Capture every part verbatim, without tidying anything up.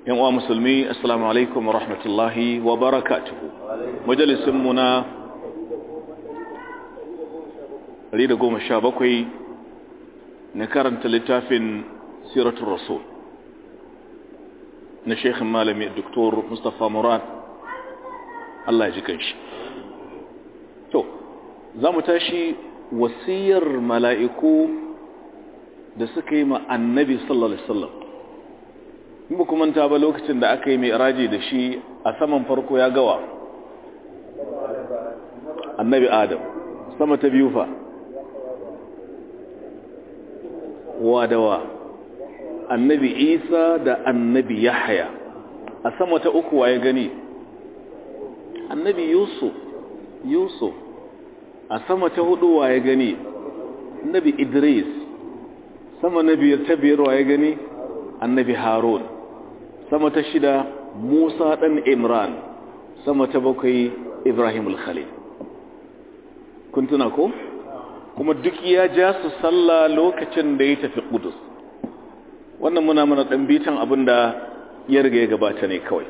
yan uwa musulmi, assalamu alaikum wa rahmatullahi wa barakatuhu. Majalisin mu na ɗari da goma sha bakwai na karanta littafin Siratul Rasul na Sheikh Malami Doktor Mustafa Murad, Allah ya ji kanshi. To, za mu tashi wasiyar mala'iku da suka yi ma annabi sallallahu alaihi wasallam. In ba kuma ta ba lokacin da aka yi mai raji da shi a saman farko ya gawa annabi Adam, sama ta biyu fa wadawa annabi Isa da annabi Yahya, a sama ta uku waye gani annabi Yusuf Yusuf a sama ta hudu waye gani annabi Idris, sama na biyar ta biyar waye gani annabi Harun, sama ta shida Musa ɗan Imran, sama ta bakwai Ibrahim al-Khalil. Kun tuna ko? Kuma duk ya ja su sallah lokacin da ya tafi Qudus. Wannan muna mana ɗan bitan abin da ya riga ya gabata ne kawai.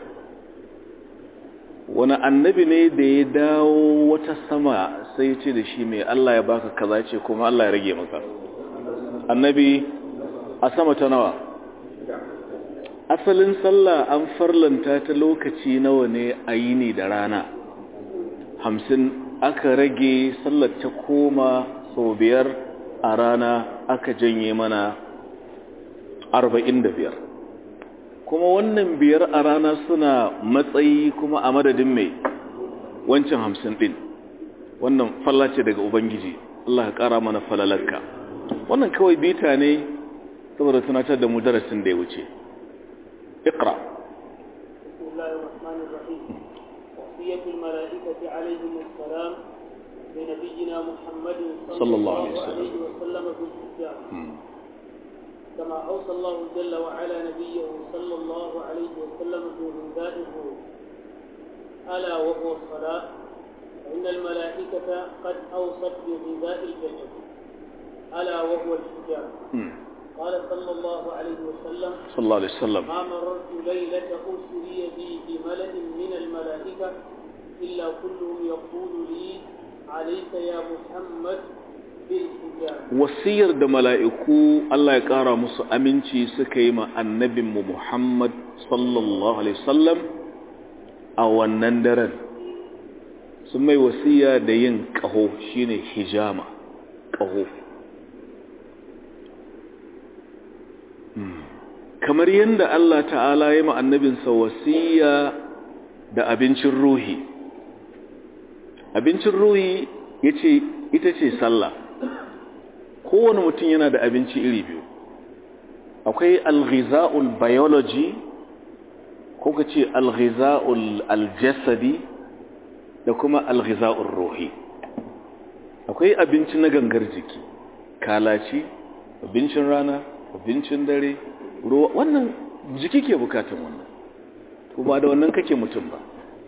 Wani annabi ne da ya dawo wata sama sai ya ce da shi mai Allah ya baka kaza ce kuma Allah ya rage maka. Annabi a sama ta nawa? Asalin sallah an farlanta ta lokaci nawa ne a yini da rana? Hamsin. Aka rage sallar ta koma sau biyar a rana, aka janye mana arba'in da biyar. Kuma wannan biyar a rana suna matsayi kuma a madadin mai wancan hamsin ɗin. Wannan fallace daga Ubangiji, Allah ya ƙara mana falalarka. Wannan kawai bita ne saboda tunatar da mu darasin da ya wuce. اقرأ. بسم الله الرحمن الرحيم. وصية الملائكة عليهم السلام لنبينا محمد صلى الله عليه وسلم في الحجاب. كما أوصى الله جل وعلا نبيه صلى الله عليه وسلم في غذاء الروح. ألا وهو الصلاة، فإن الملائكة قد أوصت بغذاء الجسد. ألا وهو الحجاب. قال صلى الله عليه وسلم صلى الله عليه وسلم ما مررت ليلة أسري بي بملأ من الملائكة إلا كلهم يقول لي عليك يا محمد بالحجاب. wasiyar da mala'iku Allah ya ƙara musu aminci suka yi ma annabinmu Muhammad sallallahu alaihi wasallam a wannan daren sun mai wasiya da yin ƙaho, shine hijama, ƙaho. Kamar yadda Allah ta'ala ya ma annabinsa wasiya da abincin ruhi. Abincin ruhi yace ita ce sallah. Kowane mutum yana da abinci iri biyu. Akwai al-ghiza'ul biology ko kace al-ghiza'ul al-jasadi da kuma al-ghiza'ul ruhi. Akwai abinci na gangar jiki, kalaci, abincin rana, abincin dare, ruwa, wannan jiki ke bukatun wannan, to ba da wannan kake mutum ba.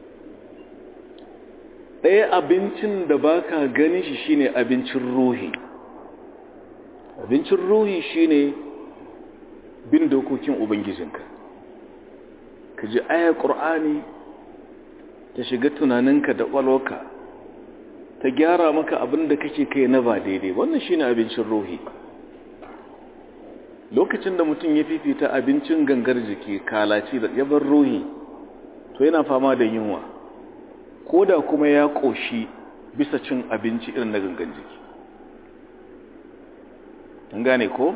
Ɗaya abincin da baka gani shi shine abincin ruhi. Abincin ruhi shine bin dokokin ubangijinka, ka ji ayar Qur'ani ta shiga tunaninka da ƙwaƙwalwarka, ta gyara maka abin da kake kai na ba daidai. Wannan shine abincin ruhi. Lokacin da mutum ya fifita abincin gangar jiki, kalaci da yabar ruhi, to yana fama da yunwa, ko da kuma ya ƙoshi bisa cin abinci irin na gangan jiki. An gane ko?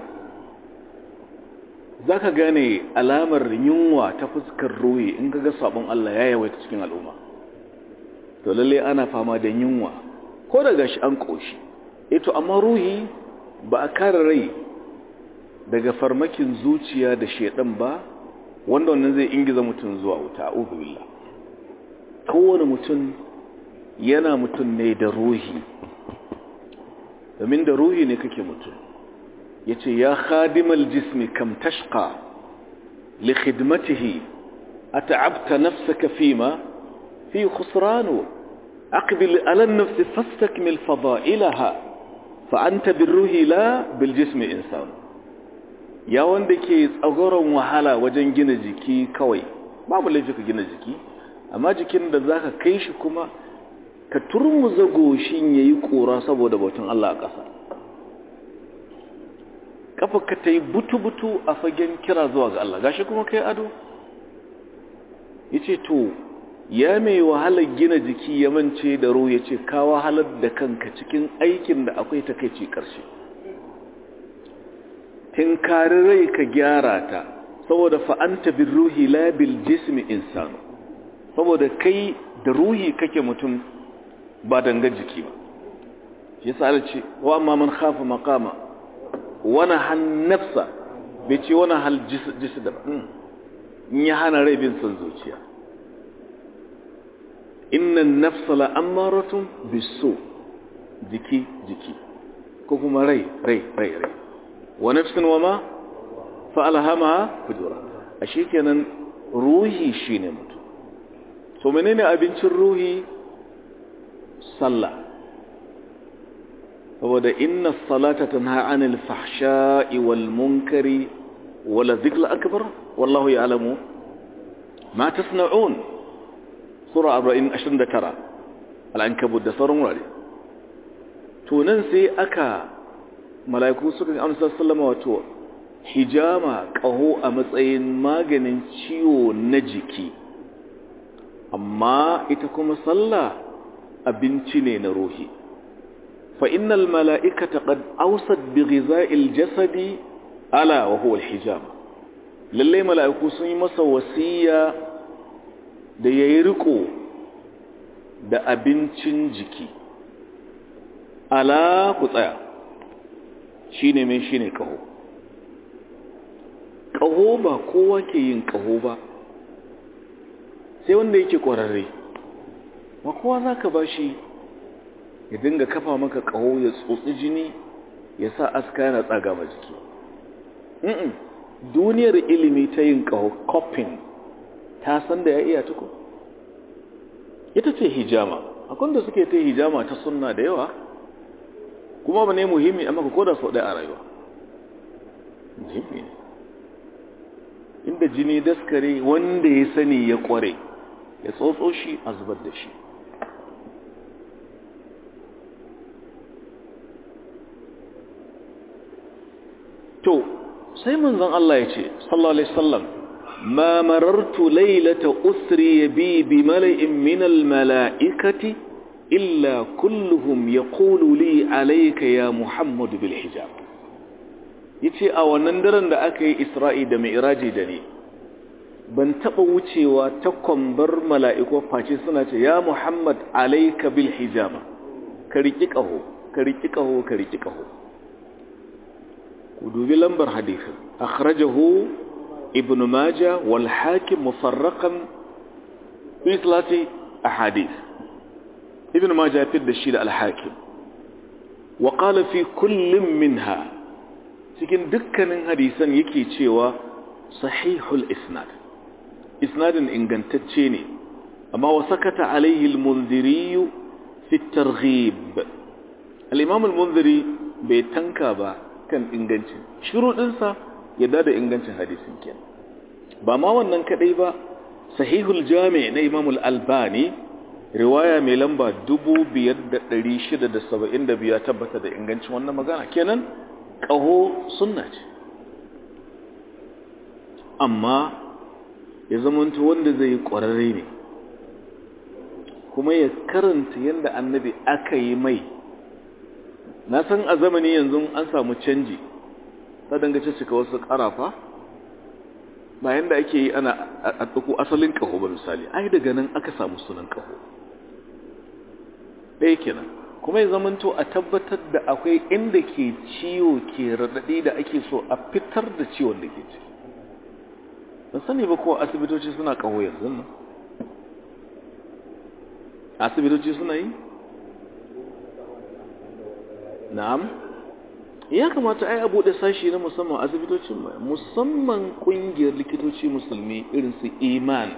Za ka gane alamar yunwa ta fuskar ruhi in ka ga sabon Allah ya yawaita cikin al'umma. To lalle ana fama da yunwa, ko da gashi an ƙoshi. Eto amma ruhi ba a kare rai daga farmakin zuciya da shedan ba, wanda wannan zai ingiza mutum zuwa wuta. A'udhu billah. Kowane mutum yana mutum ne da ruhi, domin da ruhi ne kake mutum. Yace ya khadimal jismi kam tashqa li khidmatihi at'abta nafsaka fima fi khusranu aqbil ala an-nafs fastakmil fada'ilaha fa anta birruhi la bil jismi insan. ya wanda ke tsagoron wahala wajen gina jiki kawai babu laifi ka gina jiki amma jikin da zaka kai shi kuma ka turmuza goshin yayi kora saboda bautun Allah a ƙasa kafa ka tayi butu-butu a fagen kira zuwa ga Allah gashi kuma kai ado yace to ya mai wahalar gina jiki ya mance da ruhu yace ka wahalar da kanka cikin aikin da akwai takeici karshe tinkari rai ka gyara ta saboda fa anta bir ruhi la bil jismi insanu saboda kai da ruhi kake mutum ba dangar jiki ba yasa Allah ce wa amma man khafa maqama wa nahan nafsa bai ce wani hal jisda ba in ya hana rai bin son zuciya inna an-nafsa la'amaratun bis-su jiki jiki ko kuma rai rai rai rai wa nafsin wama fa'alhamaha fujura ashe kenan ruhi shine mutum so menene abincin ruhi sallah saboda inna as-salata tanha 'anil fahsha'i wal munkari wala dhikra akbar wallahu ya'lamu ma tasna'un sura arba'in ashirin da tara al-ankabut da sauran wurare to nan sai aka mala'iku suka ga annabi sallallahu wato hijama qaho a matsayin maganin ciwo na jiki amma ita kuma sallah abinci ne na ruhi fa innal mala'ikata qad awsat bi ghiza'il jasadi ala wa huwa al-hijama lalle mala'iku sun yi masa wasiya da ya yi riko da abincin jiki ala ku tsaya shi ne mai shi ne ƙaho ƙaho ba kowa ke yin ƙaho ba sai wanda yake ƙwararre ba kowa za ka ba shi ya dinga kafa maka ƙaho ya tsotsi jini ya sa aska yana tsaga ma jiki duniyar ilimi ta yin ƙaho coping ta san da ya iya tuku ita ce hijama akwai da suke ta hijama ta sunna da yawa kuma ba ne muhimmi amma ka koda sau ɗaya a rayuwa muhimmi ne inda jini daskare wanda ya sani ya kware ya tsotso shi a zubar da shi to sai manzon Allah ya ce sallallahu alaihi wasallam ما مررت ليلة أسري بي بملئ من الملائكة إلا كلهم يقول لي عليك يا محمد بالحجاب yace a wannan daren da aka yi Isra'i da Mi'raji da ni ban taba wucewa ta kwambar mala'iku face suna ce ya Muhammad alayka bil hijaba ka riki kaho ka riki kaho ka riki kaho ku dubi lambar hadisin akhrajahu ابن ماجه والحاكم مفرقا في ثلاثة أحاديث ابن ماجه يفيد الشيء الحاكم وقال في كل منها سكن دكان حديثا يكي تشيوا صحيح الإسناد إسناد إنغانتتشيني أما وسكت عليه المنذري في الترغيب الإمام المنذري بيتنكابا كان إنغانتشين شروط إنسا yadda da ingancin hadisin kenan ba ma wannan kadai ba sahihul jami' na Imam al-Albani riwaya mai lamba dubu biyar da ɗari shida da saba'in da biyu tabbata da ingancin wannan magana kenan qaho sunna ce amma ya zamanto wanda zai yi ƙwararre ne kuma ya karanta yadda annabi aka yi mai na san a zamani yanzu an samu canji ta dangace cika wasu ƙarafa bayan da ake yi ana a ɗauko asalin ƙaho ba misali ai daga nan aka samu sunan ƙaho ɗaya kenan kuma ya zamanto a tabbatar da akwai inda ke ciwo ke raɗaɗi da ake so a fitar da ciwon da ke ci ban sani ba ko asibitoci suna ƙaho yanzu nan asibitoci suna yi na'am ya kamata ai a bude sashi na musamman asibitocin musamman kungiyar likitoci musulmi irin su Iman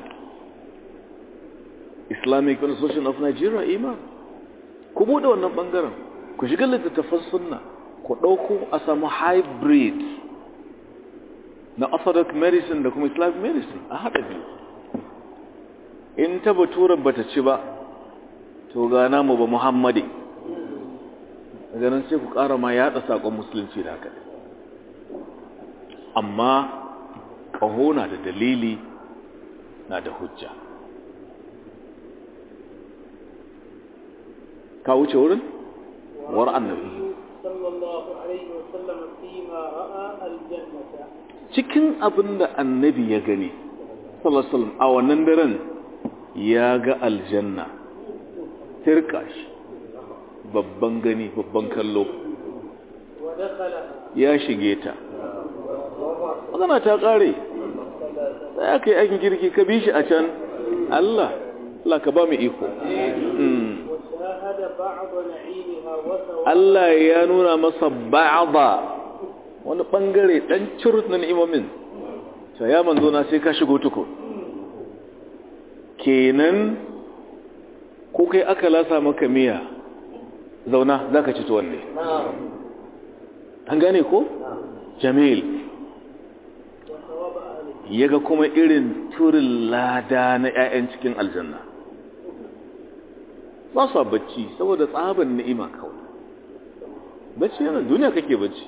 Islamic Association of Nigeria Iman ku bude wannan bangaren ku shiga littattafan sunna ku dauko a samu hybrid na orthodox medicine da kuma islamic medicine a haɗa biyu. In ta baturan bata ci ba to ga namu ba muhammadi daga nan sai ku ƙara ma yaɗa saƙon musulunci da haka. Amma ƙaho na da dalili na da hujja. ka wuce wurin war annabi cikin abin da annabi ya gani sallallahu alaihi wasallam a wannan daren ya ga aljanna tirka shi babban gani babban kallo ya shige ta magana ta kare sai aka yi aikin kirki ka bi shi a can Allah Allah ka ba mu iko Allah ya nuna masa ba'da wani bangare dan curut na ni'imomin sai ya manzo na sai ka shigo tuko kenan ko kai aka lasa maka miya zauna zaka ci tuwon ne an gane ko jamil yaga kuma irin turin lada na ƴaƴan cikin aljanna ba su bacci saboda tsaban ni'ima kawai bacci yana duniya kake bacci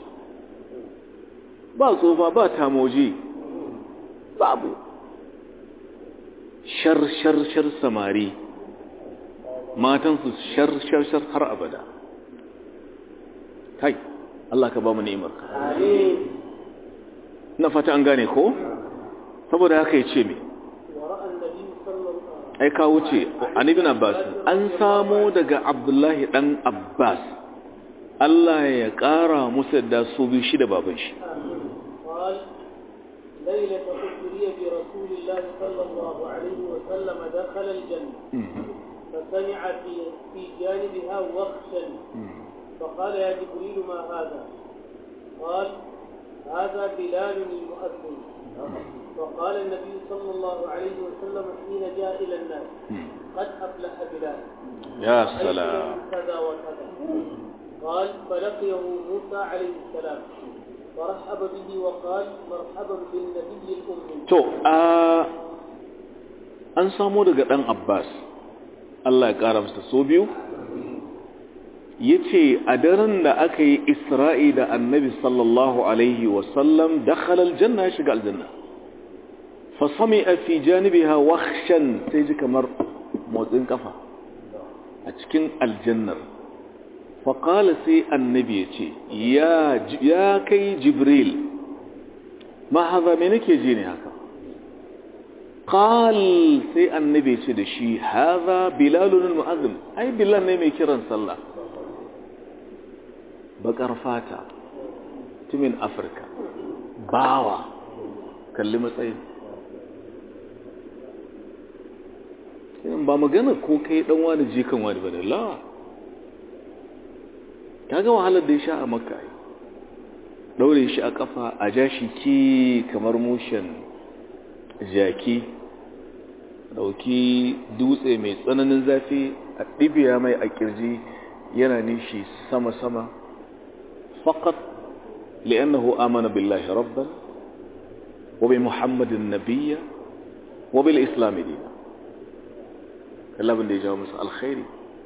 ba tsofa ba tamoji babu shar shar shar samari matansu shar shar shar har abada kai Allah ka ba mu ni'imarka amin na fata an gane ko saboda haka yace me ai ka wuce an ibn Abbas an samu daga Abdullahi dan Abbas Allah ya kara musu da su bi shi da baban shi ليلة أسري برسول الله صلى الله عليه وسلم دخل الجنة فسمع في في جانبها وخشا فقال يا جبريل ما هذا؟ قال هذا بلال المؤذن. فقال النبي صلى الله عليه وسلم حين جاء إلى الناس قد أفلح بلال يا سلام كذا وكذا. قال فلقيه موسى عليه السلام فرحب به وقال مرحبا بالنبي الأمي. تو an samu daga ɗan Abbas Allah ya ƙara masa so biyu yace a daren da aka yi Isra'i da Annabi sallallahu alaihi wasallam dakhala aljanna ya shiga aljanna fa sami'a fi janibiha wakhshan sai ji kamar motsin kafa a cikin aljannar fa qala sai Annabi yace ya ya kai Jibril ma haza me nake ji ne haka قال سي النبي ce da shi هذا بلال المؤذن ai bilal ne mai kiran sallah bakar fata tumin Afirka bawa kalli matsayin kin ba magana ko kai dan wani jikan wani bane la kaga wahalar da ya sha a Makka daure shi a kafa a jashi ki kamar mushin jaki dauki dutse mai tsananin zafi a dibiya mai a kirji yana nishi sama-sama faqat li'annahu amana billahi rabban wa bi muhammadin nabiyya wa bil islam dinan kallabin da ya jawo musu alkhairi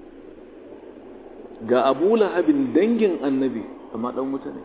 ga Abu Lahabin dangin annabi amma dan mutane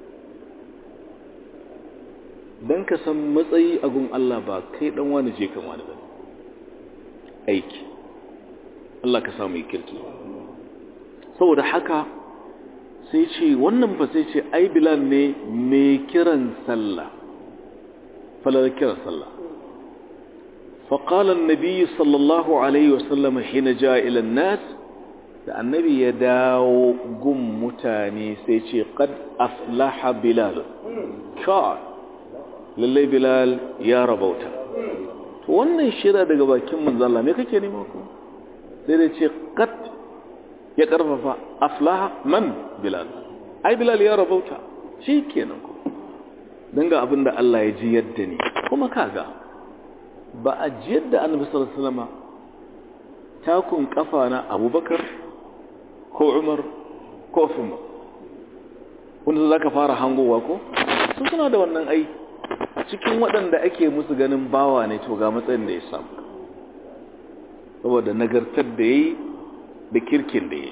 dan ka san matsayi a gun Allah ba kai dan wani je kan wani bane aiki Allah ka samu kirki saboda haka sai ce wannan fa sai ce ai Bilal ne mai kiran sallah falal kiran sallah fa qala an-nabi sallallahu alaihi wasallam hina jaa ila an-nas da annabi ya dawo gun mutane sai ce qad aflaha Bilal ka lallai Bilal ya rabauta to wannan shira daga bakin manzo Allah me kake nema ko sai da ce qat ya karfafa aflaha man Bilal ai Bilal ya rabauta shikenan ko danga abinda Allah ya ji yadda ni kuma kaga ba a ji yadda Annabi sallallahu alaihi wasallam takun kafa na Abubakar ko Umar ko Uthman wanda zaka fara hangowa ko su suna da wannan ai cikin waɗanda ake musu ganin bawa ne to ga matsayin da ya samu saboda nagartar da ya yi da kirkin da ya yi.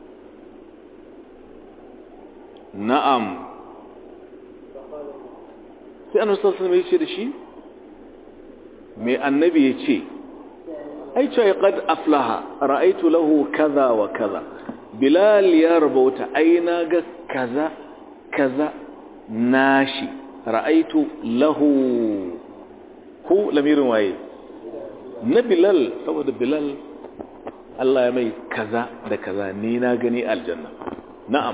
Na'am, sai annabi sallallahu alaihi wasallam ya ce da shi mai annabi ya ce ai ce qad aflaha ra'aytu lahu kaza wa kaza. Bilal ya rubuta ai na ga kaza kaza nashi ra'aytu lahu ku lamirin waye na Bilal saboda Bilal Allah ya mai kaza da kaza ni na gani aljanna. Na'am,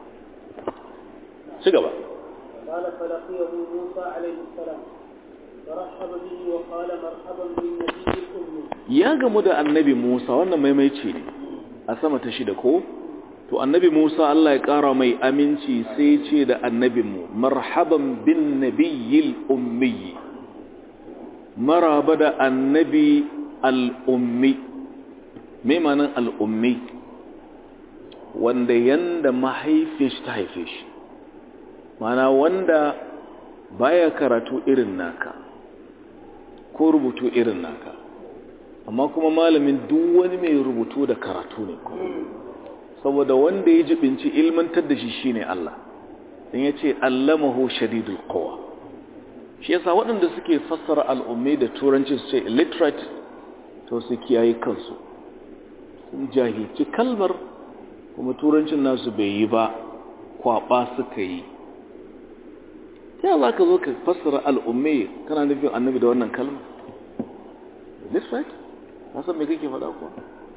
ci gaba. قال فلقيه موسى عليه السلام فرحب به وقال مرحبا بالنبي الأمي. ya gamu da annabi Musa, wannan maimaici ne a sama ta shida ko to annabi Musa Allah ya kara mai aminci sai ce da annabinmu marhaban bin nabiyil ummi, maraba da annabi al-ummi. me ma'anar al-ummi? wanda yanda mahaifin shi ta haife shi, mana wanda baya karatu irin naka ko rubutu irin naka, amma kuma malamin duk wani mai rubutu da karatu ne kuma, saboda wanda ya jibinci ilmantar da shi shine Allah. dan yace allamahu shadidul quwa. shi yasa waɗanda suke fassara al'ummi da turanci su ce illiterate to su kiyaye kansu, sun jahilci kalmar kuma turancin nasu bai yi ba, kwaba suka yi. ta za ka zo ka fassara al'ummi kana nufin annabi da wannan kalmar illiterate? ka san me kake faɗa kuwa?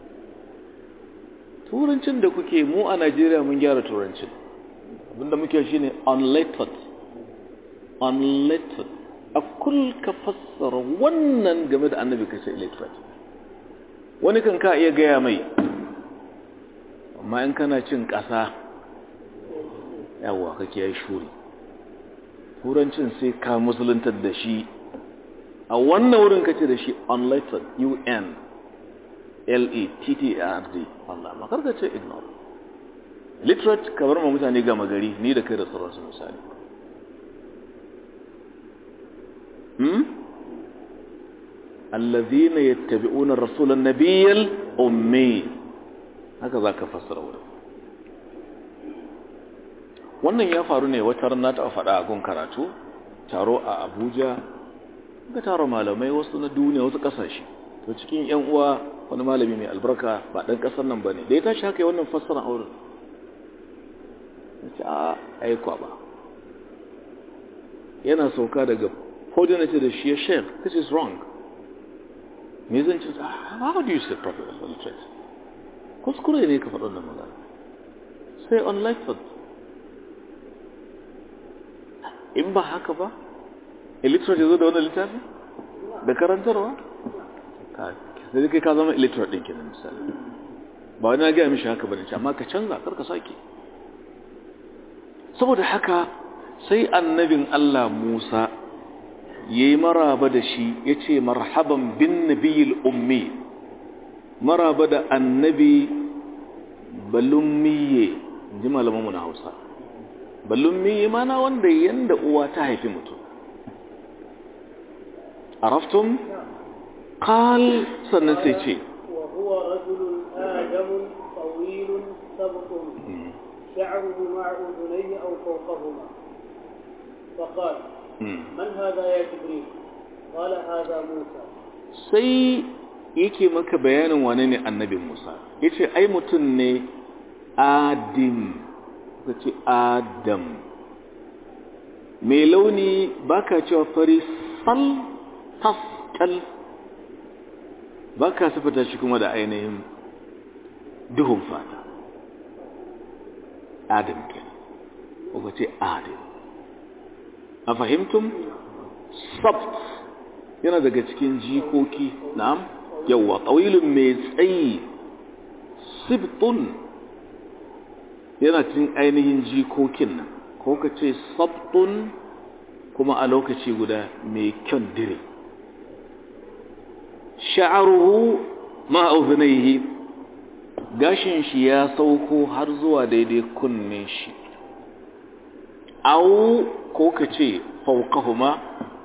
turancin da kuke mu a Najeriya mun gyara turancin, abinda muke shine unlettered unlettered a kul ka fassara wannan game da annabi kace illiterate. wani kan ka iya gaya mai, amma in kana cin ƙasa yawa kake yi shuri, turancin sai ka musuluntar da shi a wannan wurin kace da shi unlettered, U N L E T T A R D. Allah ma karka ce ignore. Literate ka bar ma mutane gama gari, ni da kai da sauransu misali. Hmm? Allazina yattabi'una ar-rasulan nabiyyal ummi. Haka zaka fassara wurin. Wannan ya faru ne wata rana ta faɗa a gun karatu, taro a Abuja, ga taro malamai wasu na duniya wasu ƙasashe. To cikin ƴan uwa wani malami mai albarka ba dan kasar nan bane da ya tashi haka wannan fassara auren yace a ai kwa ba yana sauka daga podium ne da shi sheikh, this is wrong. me zan ce how do you say prophet of illiterate? kuskure ne ka faɗa wannan magana, sai unlettered. in ba haka ba illiterate yazo da wannan littafi da karantarwa sai kai ka zama illiterate din kenan misali. ba wani ya gaya mishi haka bane, amma ka canza kar ka sake. saboda haka sai annabin Allah Musa yayi maraba da shi, yace marhaban bin nabiyil ummi, maraba da annabi balummiye. inji malaman mu na Hausa, balummiye mana wanda yanda uwa ta haifi mutum. araftum? قال سنسيتي وهو رجل آدم طويل سبط شعره مع أذنيه أو فوقهما. فقال من هذا يا جبريل؟ قال هذا موسى. sai yake maka bayanin wane ne annabi Musa, yace ai mutum ne Adam, kace Adam mai launi baka cewa fari sal tasqal, ba ka sifata shi kuma da ainihin duhun fata. Adam ke ko ce Adam. a fahimtum? Sabt yana daga cikin jikoki, na'am, yawa tawilun mai tsayi. Sibtun yana cikin ainihin jikokin nan, ko ka ce sabtun kuma a lokaci guda mai kyan dire. sha'aruhu ma uzunaihi, gashin shi ya sauko har zuwa daidai kunnen shi. Au ko kace fawqahuma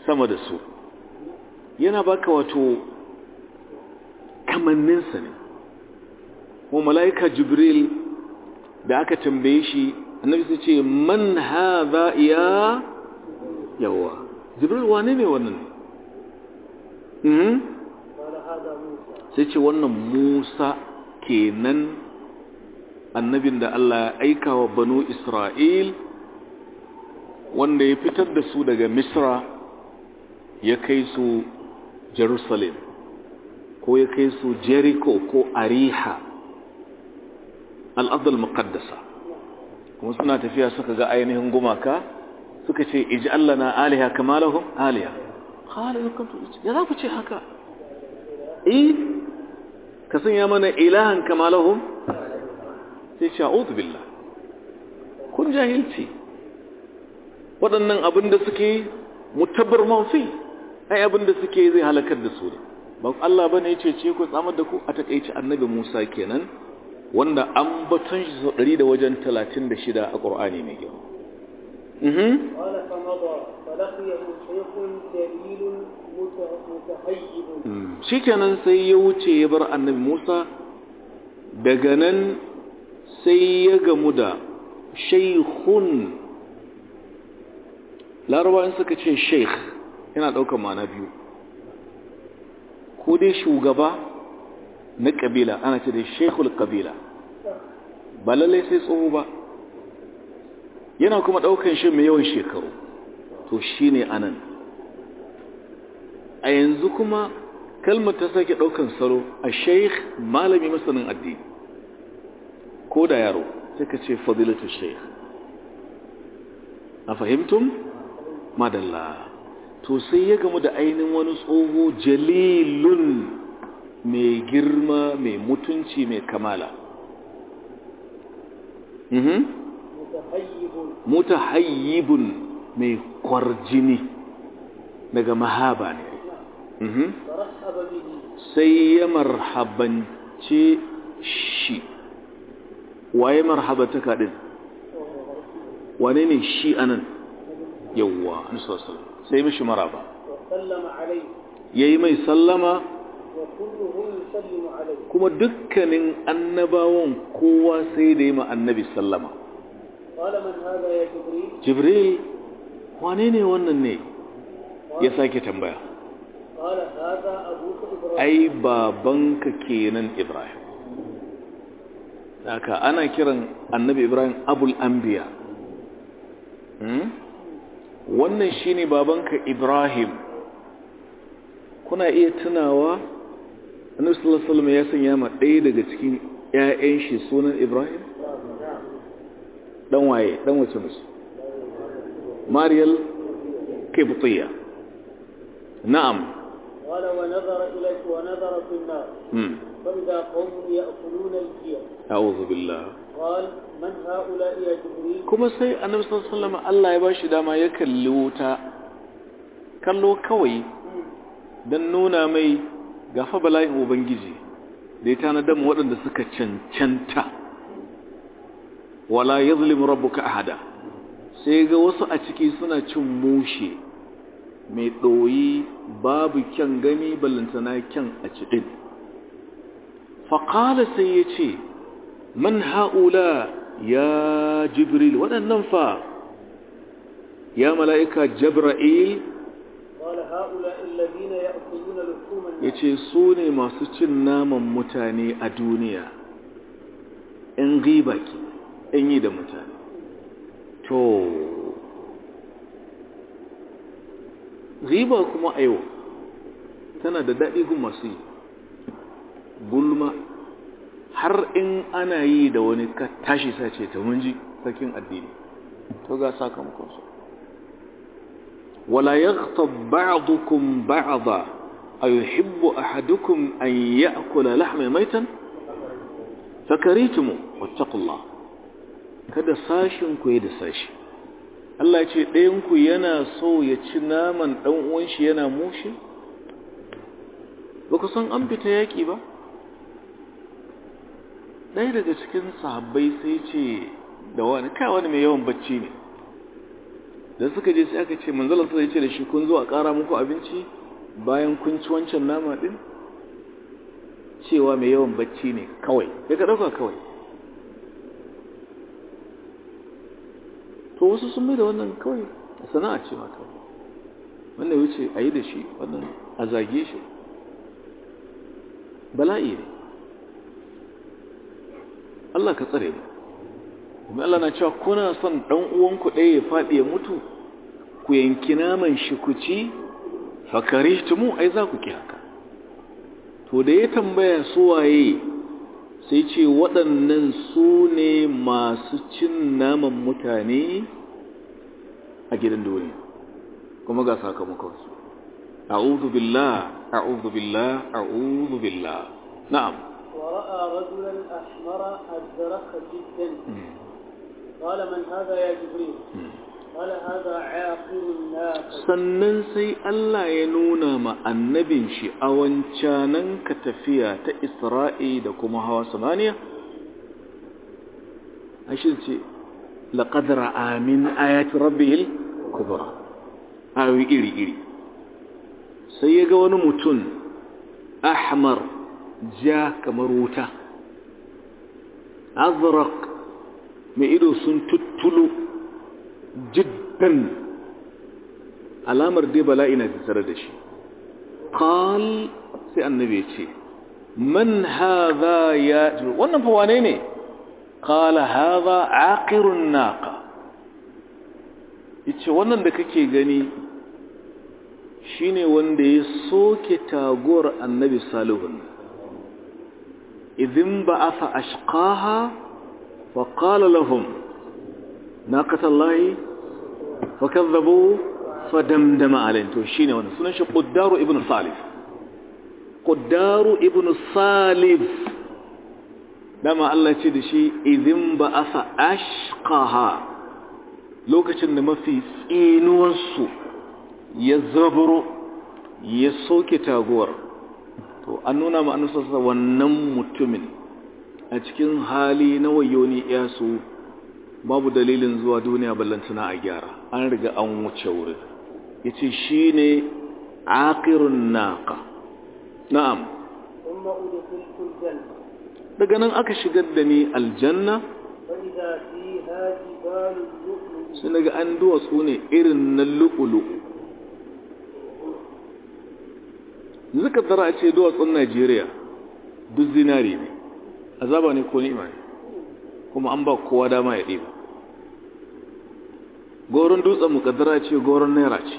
sama da su yana baka wato kamanninsa ne kuma mala'ika jibril da aka tambaye shi annabi sai ce man hadha ya yawa jibril wane ne wannan mhm sai ce wannan Musa kenan annabin da Allah ya aika wa banu Isra'il wanda ya fitar da su daga Misra ya kai su Jerusalem ko ya kai su Jericho ko Ariha al-ardh al-muqaddasa kuma suna tafiya suka ga ainihin gumaka suka ce ij'al lana aliha kama lahum aliha qala kuntu ya za ku ce haka eh ka sanya mana ilahan kama lahum sai ce a'udhu billah kun jahilci waɗannan abin da suke mutabbar mafi ai abin da suke zai halakar da su ba Allah bane ya ce ku tsamar da ku a takeici annabi Musa kenan wanda an batun shi sau ɗari da wajen talatin da shida a Qur'ani mai kyau mhm qala fa mada falaqiyahu shaykhun dalilun mutahayyib shikenan sai ya wuce ya bar annabi Musa daga nan sai ya gamu da shaykhun larabawa suka ce sheikh yana daukar ma'ana biyu ko dai shugaba na kabila ana ce da sheikhul kabila ba lalle sai tsoho ba yana kuma daukan shi mai yawan shekaru to shine anan a yanzu kuma kalmar ta sake daukan salo a sheikh malami masanin addini ko da yaro sai ka ce fadilatu sheikh a fahimtum madalla to sai ya gamu da ainihin wani tsoho jalilun mai girma mai mutunci mai kamala mhm mutahayyibun mai kwarjini daga mahaba ne mhm sai ya marhabance shi waye marhabata kadin wane ne shi anan yawwa an sallallahu sai mishi maraba sallama alayhi yayi mai sallama wa kulluhum yusallimu alayhi kuma dukkanin annabawan kowa sai da yi ma annabi sallama qala man hada ya jibril jibril wane ne wannan ne ya sake tambaya qala hada abuka ibrahim ai babanka kenan ibrahim haka ana kiran annabi ibrahim abul anbiya hmm? wannan shine babanka Ibrahim kuna iya tunawa Annabi sallallahu alaihi wasallam ya sanya ma ɗaya daga cikin ƴaƴan shi sunan Ibrahim dan waye dan wace mace Maryam Kibtiya na'am wala wa nazara ilayka wa nazara fi an-nar hmm فإذا قوم يأكلون الجيع أعوذ بالله قال من هؤلاء يا جبريل كما سي النبي صلى الله عليه وسلم الله يباشي داما يكلي wuta kallo kawai dan nuna mai gafa bala'in ubangiji da ya tanadar mu waɗanda suka cancanta wala yazlimu rabbuka ahada sai ga wasu a ciki suna cin mushe mai ɗoyi babu kyan gani ballantana kyan a cikin faƙala sai ya ce man ha'ula ya jibril waɗannan fa ya mala'ika jabra'il ya ce su ne masu cin naman mutane a duniya in riba ki in yi da mutane to riba kuma a yau tana da daɗi gun masu yi gulma har in ana yi da wani ka tashi sace ta munji sakin addini to ga sakamakon su wala yaghtab ba'dukum ba'dha ayuhibbu ahadukum an ya'kula lahma maytan fakaritum wattaqullah kada sashin ku yi da sashi Allah ya ce ɗayan ku yana so ya ci naman dan uwan shi yana mushi ba ku san an fita yaki ba ɗaya daga cikin sahabbai sai ce da wani kai wani mai yawan bacci ne da suka je sai aka ce manzalar sai ya ce da shi kun zo a ƙara muku abinci bayan kun ci wancan nama din cewa mai yawan bacci ne kawai sai ka ɗauka kawai to wasu sun mai da wannan kawai sana'a ce ma kawai wannan wuce a yi da shi wannan a zage shi bala'i ne Allah ka tsare mu kuma Allah na cewa kuna son dan uwanku ɗaya ya faɗi ya mutu ku yanki naman shi ku ci fakarihtumu ai za ku ki haka to da ya tambaya su waye sai ce waɗannan su ne masu cin naman mutane a gidan duniya kuma ga sakamakon su a'udhu billah a'udhu billah a'udhu billah na'am ورأى رجلا أحمر أزرق جدا قال من هذا يا جبريل قال هذا عاقل الناقة sannan sai Allah ya nuna ma annabin shi a wancanan ka tafiya ta Isra'i da kuma hawa samaniya ashin ce laqad ra'a min ayati rabbihil kubra ayi iri iri sai ya ga wani mutum ahmar ja kamar wuta azraq mai ido sun tuttulu jiddan alamar dai bala'i na tattare da shi qal sai annabi ya ce man hadha ya wannan fa wane ne qala hadha aqirun naqa yace wannan da kake gani shine wanda ya soke taguwar annabi salihu idin ba'atha ashqaha wa qala lahum naqatallahi fakadhabu fadamdama alayhim to shine wannan sunan shi Quddaru ibn Salif Quddaru ibn Salif dama Allah ce da shi idin ba'atha ashqaha lokacin da mafi tsinuwar su ya zaburo ya soke taguwar to an nuna ma annabinsa wannan mutumin a cikin hali na wayoni iyasu babu dalilin zuwa duniya ballantana a gyara an riga an wuce wurin yace shine aqirun naqa na'am ثم أدخلت الجنة daga nan aka shigar da ni aljanna فإذا فيها جبال اللؤلؤ sai naga an duwatsu ne irin na lu'ulu zuka tara a ce duwatsun Najeriya duk zinari ne azaba ne ko ni'ima ne kuma an ba kowa dama ya ɗiba goron dutsen mukaddara ce goron naira ce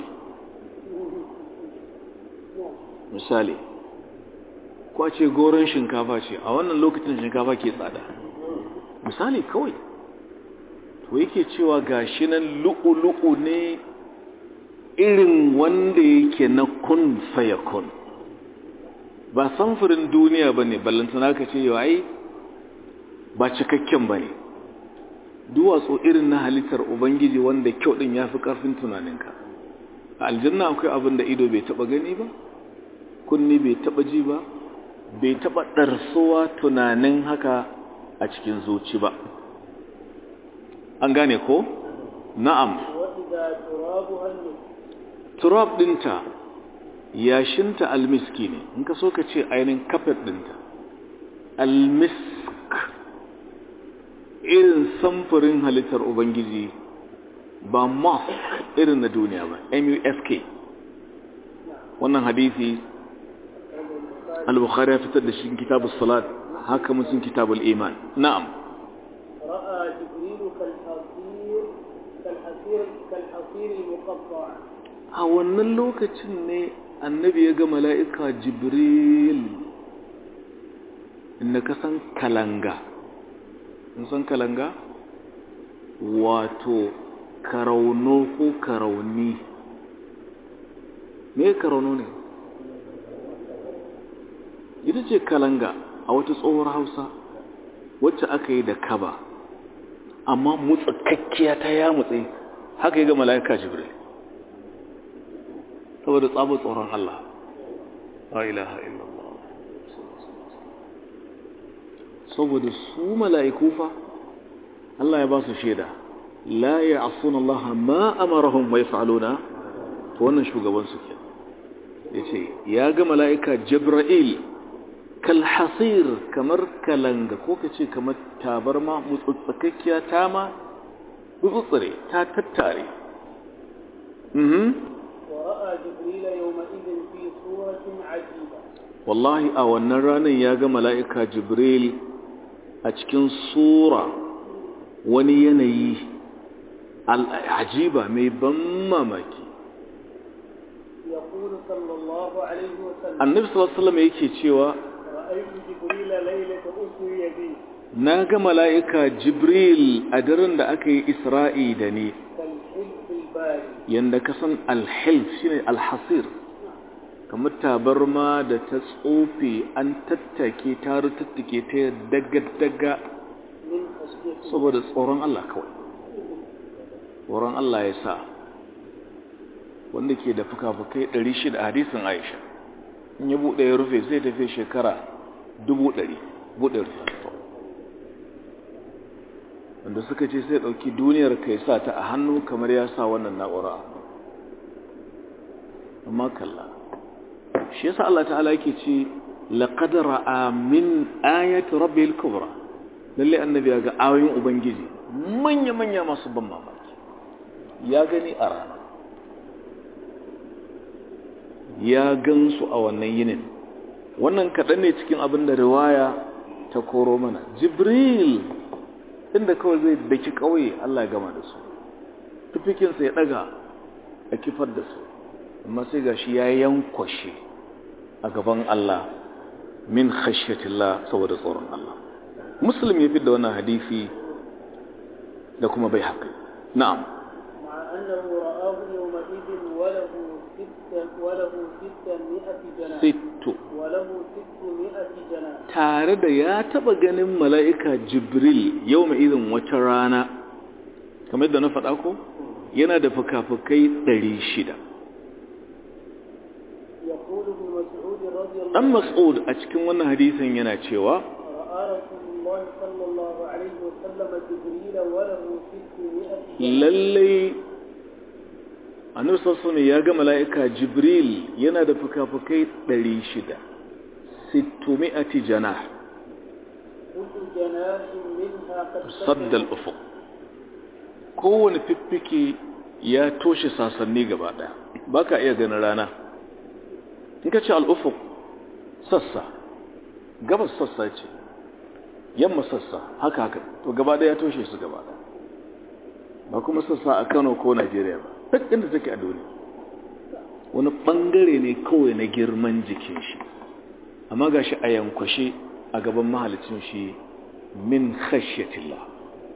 misali ko ce goron shinkafa ce a wannan lokacin shinkafa ke tsada misali kawai to yake cewa gashi nan lu'ulu'u ne irin wanda yake na kun fayakun ba samfurin duniya ba ne ballantana ka ce yau ai ba cikakken ba ne duwatsu irin na halittar ubangiji wanda kyau din ya fi ƙarfin tunaninka a aljanna akwai abin da ido bai taɓa gani ba kunni bai taɓa ji ba bai taɓa ɗarsuwa tunanin haka a cikin zuci ba an gane ko? na'am turab ɗinta yashinta almiski ne in ka so ka ce ainihin kafet ɗinta almisk irin samfurin halittar ubangiji ba musk irin na duniya ba musk wannan hadisi al-bukhari ya fitar da shi kitabus salat haka musun kitabul iman na'am ra'a jibril kal-hasir kal-hasir kal-hasir al-muqatta' a wannan lokacin ne annabi ya ga mala'ika jibril inda ka san kalanga in san kalanga wato karauno ko karauni me karauno ne ita ce kalanga a wata tsohuwar hausa wacce aka yi da kaba amma mutsakakkiya ta ya mutse haka ya ga mala'ika jibril saboda tsabar tsoron Allah la ilaha illallah saboda su mala'iku fa Allah ya ba su shaida la ya'suna Allah ma amarahum wa yaf'aluna to wannan shugaban su ke yace ya ga mala'ika Jibril kal hasir kamar kalanga ko kace kamar tabarma mutsutsakakkiya tama mutsutsure ta tattare mhm wa ra'a Jibril yawma idin fi suratin ajiba wallahi a wannan ranar ya ga mala'ika Jibril a cikin sura wani yanayi al'ajiba mai ban mamaki يقول صلى الله عليه وسلم annabi sallallahu alaihi wasallam yake cewa رأيت جبريل ليلة أسري بي na ga mala'ika Jibril a daren da aka yi Isra'i da ni كالحلف الباري yanda ka san alhilf shine alhasir kamar tabarma da ta tsofe an tattake ta rutattake ta daga-daga من خشيته saboda tsoron Allah kawai tsoron Allah ya sa wanda ke da fuka-fukai ɗari shida a hadisin Aisha in ya buɗe ya rufe zai tafi shekara dubu ɗari buɗe rufe wanda suka ce sai ɗauki duniyar ka ya sa ta a hannu kamar ya sa wannan na'ura amma kalla shi yasa Allah ta'ala yake ce laqad ra'a min ayati rabbil kubra lalle annabi ya ga ayoyin ubangiji manya manya masu ban mamaki ya gani a rana ya gansu a wannan yinin wannan kaɗan ne cikin abin da riwaya ta koro mana Jibril inda kawai zai daki ƙauye Allah ya gama da su tufikinsa ya ɗaga a kifar da su amma sai gashi ya yankwashe a gaban Allah min khashyatillah saboda tsoron Allah muslim ya fidda wannan hadisi da kuma bai haƙi na'am مع أنه رآه يومئذ وله ستة وله ستمائة جناح sittu وله ستمائة جناح tare da ya taba ganin mala'ika Jibril yau mai izin wata rana kamar da na faɗa ko yana da fuka-fukai ɗari shida يقول ابن مسعود رضي الله ɗan عنه Mas'ud a cikin wannan hadisin yana cewa رأى رسول الله صلى الله عليه وسلم جبريل وله ستمائة جناح lallai annabi sallallahu alaihi ya ga mala'ika Jibril yana da fuka-fukai ɗari shida sittumi'ati janah كل جناح منها قد sadda al-ufuq kowane fiffike ya toshe sasanni gaba daya baka iya ganin rana in ka ce al-ufuq sassa gabas sassa ce yamma sassa haka haka to gaba daya ya toshe su gaba daya ba kuma sassa a Kano ko Najeriya ba duk inda take a duniya wani bangare ne kawai na girman jikin shi amma gashi a yankwashe a gaban mahalicin shi min khashyatillah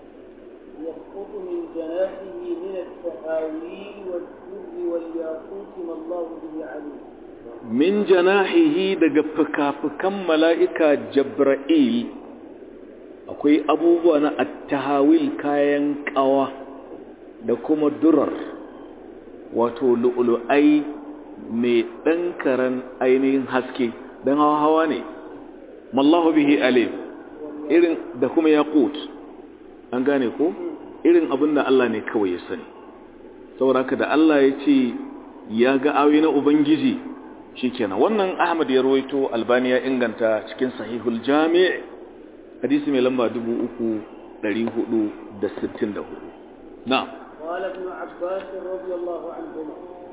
يسقط من جناحه من التهاويل والسر والياقوت ما الله به عليم min janahihi daga fuka-fukan mala'ika Jibril akwai abubuwa na attahawil kayan kawa da kuma durar wato lu'ulu'ai mai ɗankaran ainihin haske don hawa-hawa ne mallahu bihi alim irin da kuma yaqut an gane ko irin abin da Allah ne kawai ya sani saboda haka da Allah ya ce ya ga ayoyi na ubangiji shikenan wannan Ahmad ya rawaito Albani ya inganta cikin Sahihul Jami' hadisi mai lamba dubu uku ɗari hudu da sittin da hudu na'am قال ابن عباس رضي الله عنهما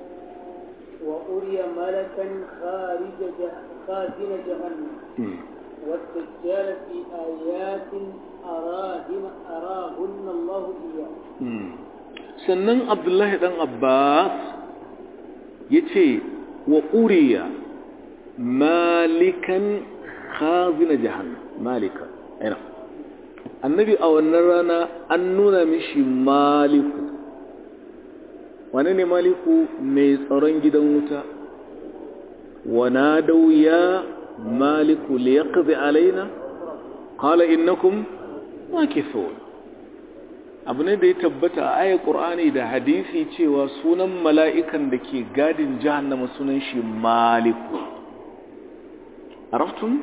وأري ملكا خارج جه... خازن جهنم Hmm. والدجال في آيات أراهن أراهن الله إياه Hmm. sannan Abdullahi dan Abbas yace wa uriya malikan khazina jahannam malika ina annabi a wannan rana an nuna mishi maliku wane ne maliku mai tsaron gidan wuta wa nadaw ya maliku liyaqdi alaina qala innakum makithun abu ne da ya tabbata a ayar qur'ani da hadisi cewa sunan mala'ikan da ke gadin jahannama sunan shi maliku araftum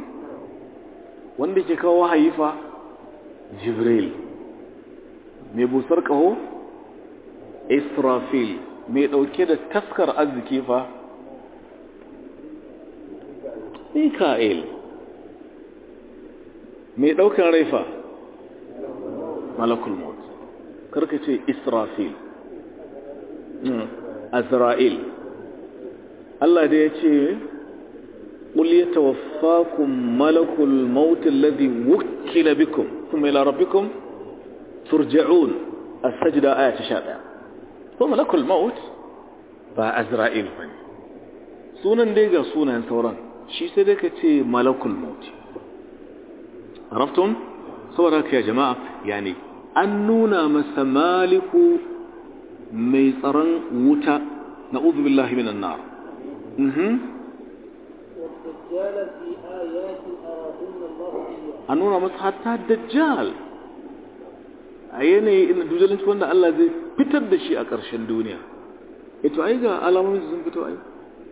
wanda ke kawo wahayi fa jibril mai busar kaho Israfil mai ɗauke da taskar arziki fa Mika'il mai ɗaukan raifa malakul maut karka ce Israfil Azra'il Allah da ya ce قل يتوفاكم ملك الموت الذي وكل بكم ثم إلى ربكم ترجعون السجدة آية شابعة فملك الموت فأزرائيل فني سونا ديغا سونا ثوران شي سيدك تي ملك الموت عرفتم؟ صورك يا جماعة يعني أنونا مسمالك ميطرا وتا نعوذ بالله من النار مهم. والدجال في آيات أراهن الله إياه a nuna masa hatta dajjal a yanayi ina dujalinci wanda Allah zai fitar da shi a ƙarshen duniya ito ai ga alamomin sun fito ai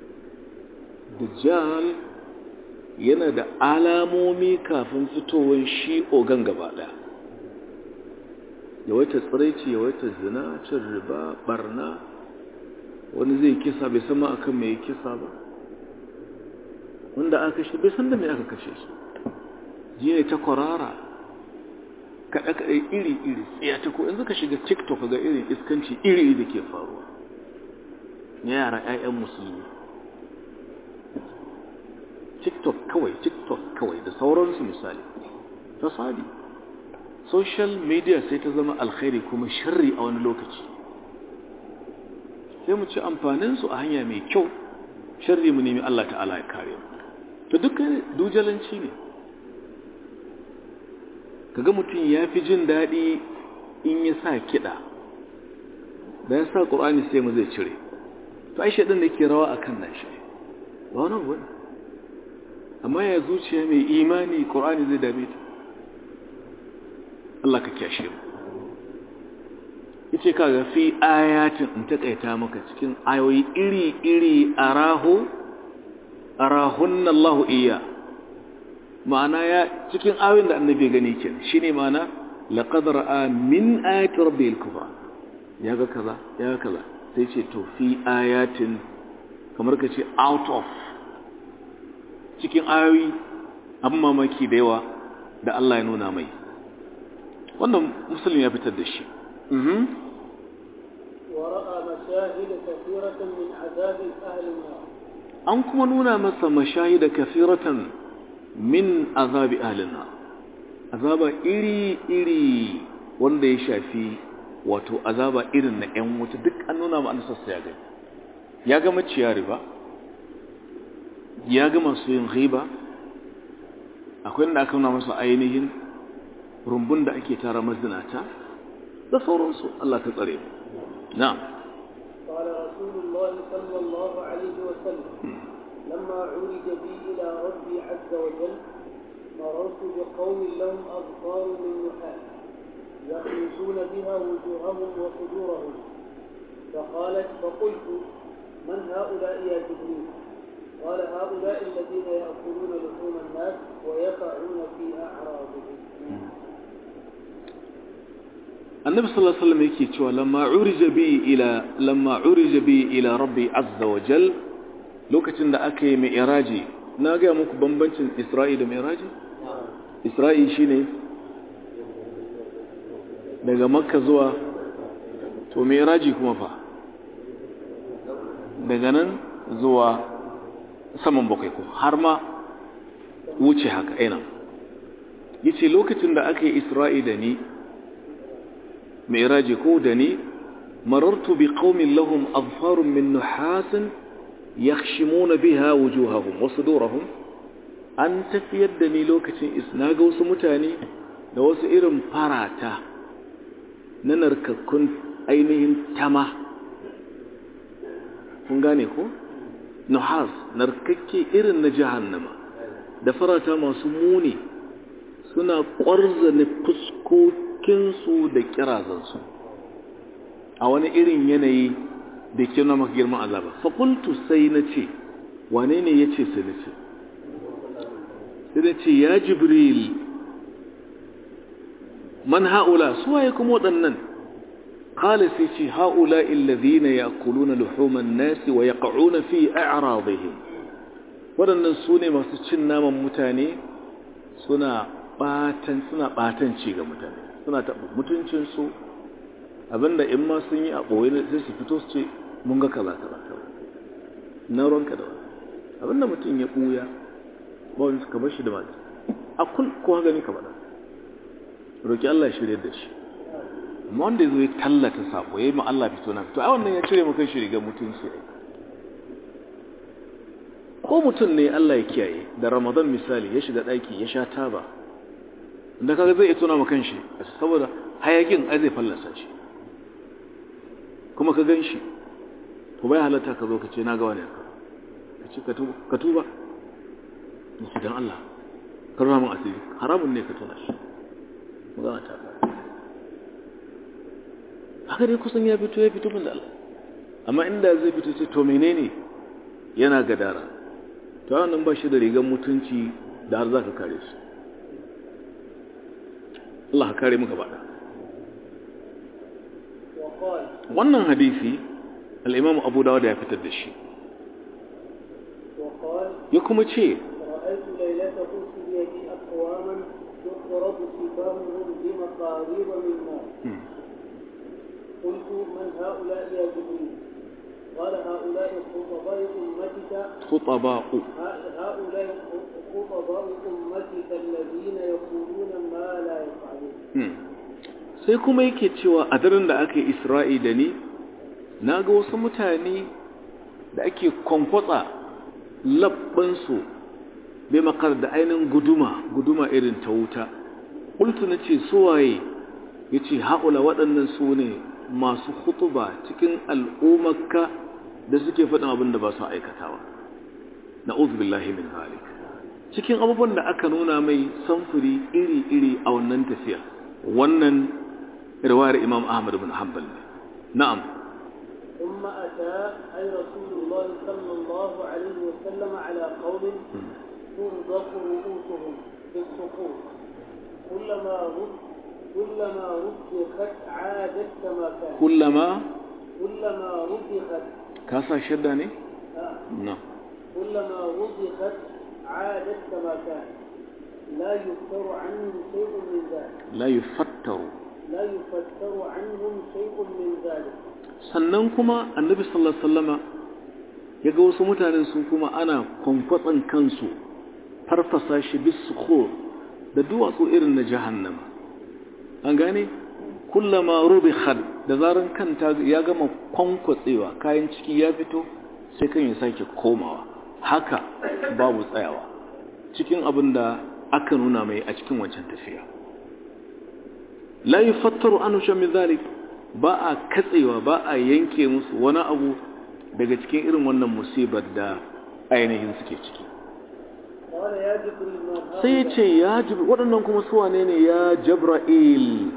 dajjal yana da alamomi kafin fitowar shi ogan gaba ɗaya yawaita tsiraici yawaita zina cin riba barna wani zai kisa bai sama akan mai kisa ba wanda aka kashe bai san da mai aka kashe shi ji ne ta kwarara kaɗe-kaɗe iri-iri tsaya ta ko yanzu ka shiga tiktok ga irin iskanci iri da ke faruwa na yara 'ya'yan musulmi tiktok kawai tiktok kawai da sauransu misali fasadi social media sai ta zama alkhairi kuma sharri a wani lokaci sai mu ci amfaninsu a hanya mai kyau sharri mu nemi Allah ta'ala ya kare mu to dukkan dujalanci ne kaga mutum ya fi jin daɗi in ya sa kiɗa da ya sa ƙur'ani sai mu zai cire to ai shaɗin da ke rawa a kan nashi ba wani abu amma ya zuciya mai imani ƙur'ani zai dame ta Allah ka kyashe mu yace kaga fi ayatin in taƙaita maka cikin ayoyi iri-iri arahu arahunna Allahu iya ma'ana ya cikin ayoyin da annabi gani ke shine ma'ana laqad ra'a min ayati rabbil kubra yaga kaza yaga kaza sai ce to fi ayatin kamar ka ce out of cikin ayoyi abin mamaki da yawa da Allah ya nuna mai wannan musulmi ya fitar da shi mhm ورأى مشاهد كثيرة من عذاب أهل النار an kuma nuna masa mashahida kafiratan min azabi ahlina azaba iri-iri wanda ya shafi wato azaba irin na ƴan wuta duk an nuna ma annasa ya gani ya ga maciya riba ya ga masu yin riba akwai inda aka nuna masa ainihin rumbun da ake tara mazinata da sauransu Allah ta tsare mu na'am قال رسول الله صلى الله عليه وسلم لما عرج بي إلى ربي عز وجل مررت بقوم لهم أظفار من نحاس يخمسون بها وجوههم وصدورهم فقالت فقلت من هؤلاء يا جبريل قال هؤلاء الذين يأكلون لحوم الناس ويقعون في أعراضهم النبي صلى الله عليه وسلم yake cewa lamma urija bi ila lamma urija bi ila rabbi azza wa jal lokacin da aka yi mi'raji na ga muku bambancin Isra'i da mi'raji Isra'i shine daga Makka zuwa to mi'raji kuma fa daga nan zuwa saman bakwai ko har ma wuce haka ina yace lokacin da aka yi Isra'i da ni mi'raji ko da ni marartu bi qaumin lahum adfarun min nuhasin yakhshimuna biha wujuhahum wa sudurahum an tafiyar da ni lokacin isna ga wasu mutane da wasu irin farata na narkakkun ainihin tama kun gane ko nuhas narkakke irin na jahannama da farata masu muni suna ƙwarzane fuskokinsu da kirazansu a wani irin yanayi da ke nuna maka girman azaba fakultu sai na ce wane ne ya ce sai na ce sai na ce ya jibril man ha'ula suwaye kuma waɗannan qala sai ce haula'i alladhina ya'kuluna luhuman nasi wa yaq'una fi a'radihim wadannan sune masu cin naman mutane suna batan suna batanci ga mutane suna taɓa mutuncin su abinda in ma sun yi a boye sai su fito su ce mun ga kaza kaza kaza na ranka da abinda mutum ya buya ba wani suka bar shi da mata a kul ko haka ne ka faɗa roki Allah ya shirye da shi amma wanda zai tallata sabo yayi ma Allah fito na fito ai wannan ya cire maka shi riga mutunci ko mutum ne Allah ya kiyaye da Ramadan misali ya shiga daki ya sha taba inda kaga zai tona maka kanshi saboda hayakin ai zai fallasa shi kuma ka ganshi to bai halatta ka zo ka ce na ga wani ka ce ka tuba ka tuba dan Allah ka ruwa mun asiri haramun ne ka tona shi magana ta haka dai kusan ya fito ya fito min da Allah amma inda zai fito ce to menene yana gadara to wannan ba shi da rigan mutunci da har zaka kare shi Allah ka kare mu gaba da wannan hadisi al-Imam Abu Dawud ya fitar da shi ya kuma ce ra'aytu laylata usriyati aqwaman yuqrabu sibahuhum bi maqarib min nar قلت من هؤلاء يا جبريل قال هؤلاء خطباء أمتك خطباء هؤلاء خطباء أمتك الذين يقولون ما لا يفعلون sai kuma yake cewa a daren da aka yi Isra'i da ni na ga wasu mutane da ake kwankwatsa labbansu bai makar da ainihin guduma guduma irin ta wuta ƙultu na ce suwaye ya ce haƙula waɗannan su ne masu hutuba cikin al'ummarka da suke faɗin abin da ba su aikatawa na uzubillahi min halik cikin abubuwan da aka nuna mai samfuri iri-iri a wannan tafiya wannan riwayar imam ahmad bin hanbal ne na'am ثم أتى أي رسول الله صلى الله عليه وسلم على قوم تنضق رؤوسهم في الصخور كلما رد كلما رضخت عادت كما كان كلما كلما رضخت كاسا شداني آه. نعم كلما رضخت عادت كما كان لا يفتر عنهم شيء من ذلك لا يفتر لا يفتر عنهم شيء من ذلك sannan kuma annabi sallallahu alaihi wasallama yaga wasu mutanen su kuma ana kwankwatsan kansu farfasa shi bisukhur da duwatsu irin na jahannama an gane kullama rubikhat da zaran kanta ya gama kwankwatsewa kayan ciki ya fito sai kan ya sake komawa haka babu tsayawa cikin abin da aka nuna mai a cikin wancan tafiya la yufattaru anhu shan min zalik ba a katsewa ba a yanke musu wani abu daga cikin irin wannan musibar da ainihin suke ciki sai ya ce ya jibril waɗannan kuma su wane ne ya jabra'il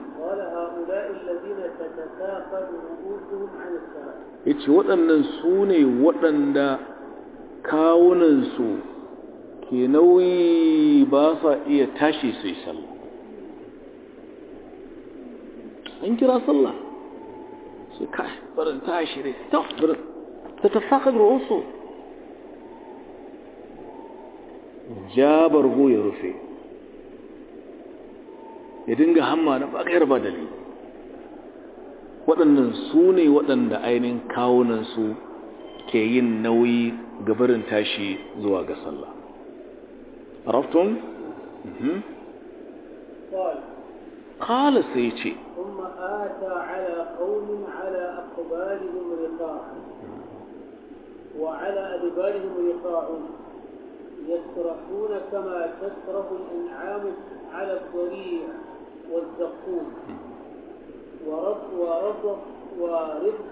ya ce waɗannan su ne waɗanda kawunansu ke nauyi ba sa iya tashi su yi sallah an kira sallah su kai barin tashi ne ta barin ta tafakar ru'usu jabar go ya rufe ya dinga hamma na bakayar ba dalili waɗannan su ne waɗanda ainihin kawunansu ke yin nauyi gabarin tashi zuwa ga sallah araftun? قال سيتي ثم آتى على قوم على أقبالهم رقاع وعلى أدبارهم رقاع يسرحون كما تسرح الأنعام على الضريع والزقوم ورض ورضف ورضف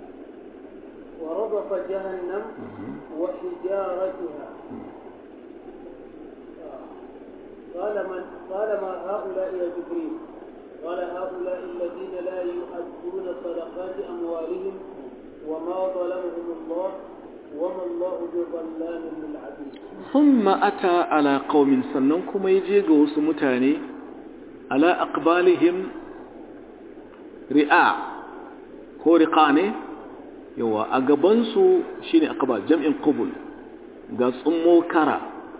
ورضف جهنم وحجارتها قال من قال ما هؤلاء يا جبريل قال هؤلاء الذين لا يؤدون صدقات أموالهم وما ظلمهم الله وما الله بظلام للعبيد ثم أتى على قوم سننكم يجيغ وسمتاني على أقبالهم رئاء ko riqa ne yawa a gabansu shine aqba jam'in qubul ga tsummo kara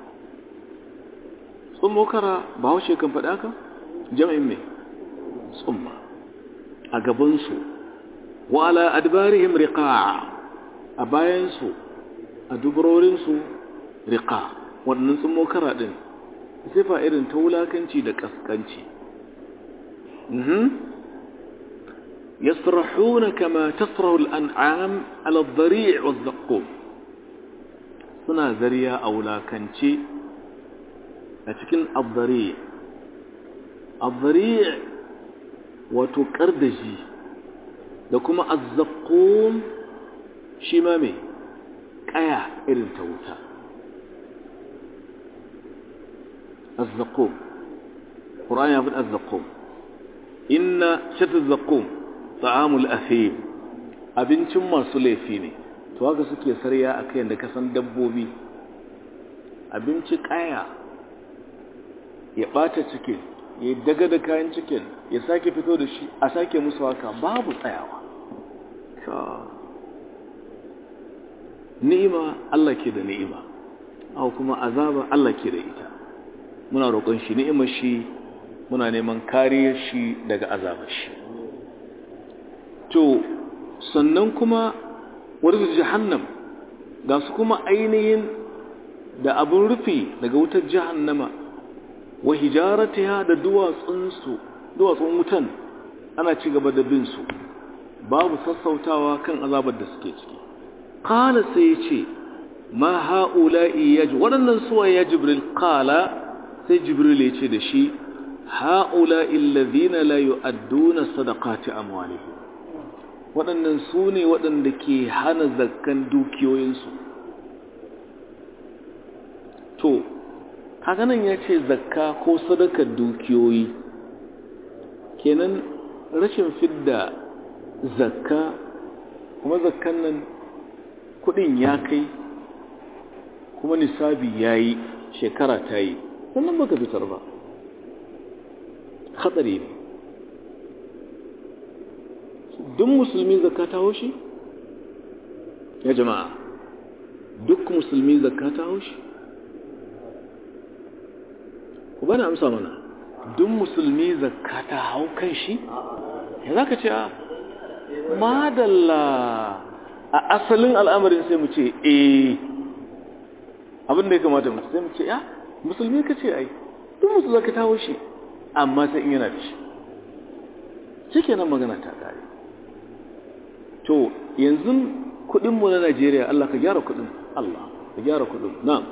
tsummo kara ba haushe kan faɗa ka jam'in me tsumma a gabansu wa ala adbarihim riqa a bayansu a dubarorinsu riqa wannan tsummo kara din sifa irin ta wulakanci da kaskanci mhm يصرحون كما تصرح الأنعام على الضريع والزقوم سنا ذريا أولا كنشي لكن الضريع الضريع وتكردجي لكما الزقوم شمامي كايا إرن توتا الزقوم القرآن يقول الزقوم إن شت الزقوم ta'amul athim abincin masu laifi ne to haka suke sarya akai yanda ka san dabbobi abinci kaya ya bata cikin ya daga da kayan cikin ya sake fito da shi a sake musu haka babu tsayawa ni'ima Allah ke da ni'ima au kuma azaba Allah ke da ita muna roƙon shi ni'imar shi muna neman kariyar shi daga azabar shi to sannan kuma wurin jahannam ga su kuma ainihin da abin rufi daga wutar jahannama wa hijaratiha da duwatsunsu duwatsun wutan ana ci gaba da bin su babu sassautawa kan azabar da suke ciki qala sai yace ma haula'i yaj wadannan suwa ya jibril qala sai jibril yace da shi haula'i alladhina la yu'adduna sadaqati amwalihim waɗannan su ne waɗanda ke hana zakkan dukiyoyinsu to hakanan ya ce zakka ko sadakar dukiyoyi kenan rashin fidda zakka kuma zakkan nan kudin ya kai kuma nisabi ya yi shekara ta yi sannan baka fitar ba hatsari ne duk musulmi zakka ta haushi ya jama'a duk musulmi zakka ta haushi ku bana amsa mana duk musulmi zakka ta hau kan shi ya zaka ce a madalla a asalin al'amarin sai mu ce eh abin da ya kamata mu sai mu ce ya musulmi ka ce ai duk musulmi zakka ta haushi amma sai in yana da shi shikenan magana ta kare to yanzu kudinmu na Najeriya Allah ka gyara kudin Allah ka gyara kudin na'am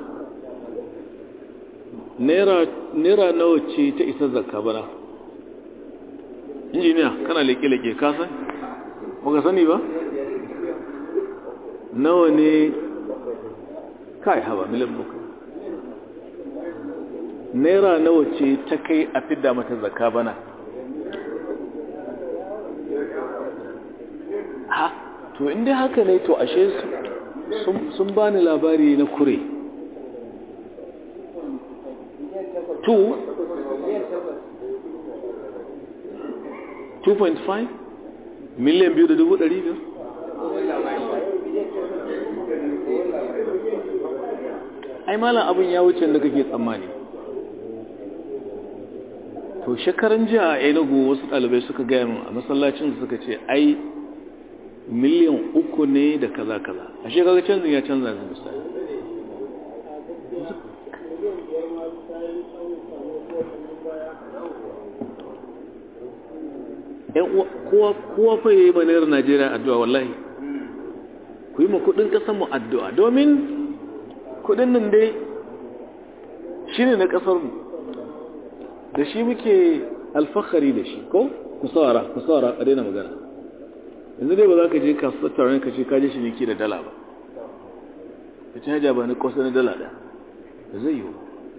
naira naira nawa ce ta isa zakka bana injiniya kana leke leke ka san baka sani ba nawa ne kai haba miliyan bakwai naira nawa ce ta kai a fidda mata zakka bana ha to inda haka ne to ashe sun bani labari na kure two two point five miliyan biyu da dubu ɗari biyar ai malam abin ya wuce da kake tsammani to shekaran jiya a Enugu wasu ɗalibai suka gaya min a masallacin suka ce ai miliyan uku ne da kaza kaza a shekarar canzin ya canza yanzu misali kowa fa yi manayar Najeriya addu'a wallahi ku yi ma kudin kasar mu addu'a domin kudin nan dai shi ne na kasar mu da shi muke alfahari da shi ko ku saurara ku saurara a daina magana yanzu dai ba za ka je kasuwar taron ka ce ka je shi ne da dala ba ka ci hajja ba na kwasa na dala da da zai yi